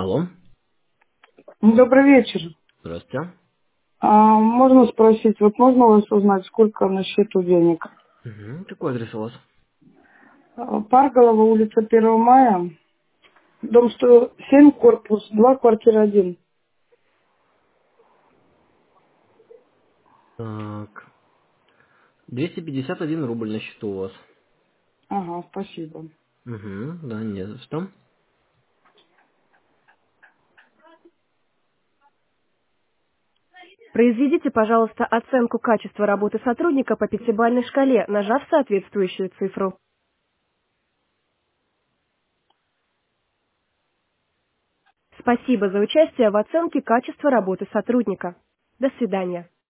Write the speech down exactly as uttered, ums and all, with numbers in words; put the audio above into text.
Алло, Добрый вечер. здравствуйте. А, можно спросить, вот можно у вас узнать, сколько на счету денег? Угу. Какой адрес у вас? А, Парголова, улица первого мая, дом сто семь, корпус два, квартира один. Так, двести пятьдесят один рубль на счету у вас. Ага, спасибо. Угу, да, не за что. Произведите, пожалуйста, оценку качества работы сотрудника по пятибалльной шкале, нажав соответствующую цифру. Спасибо за участие в оценке качества работы сотрудника. До свидания.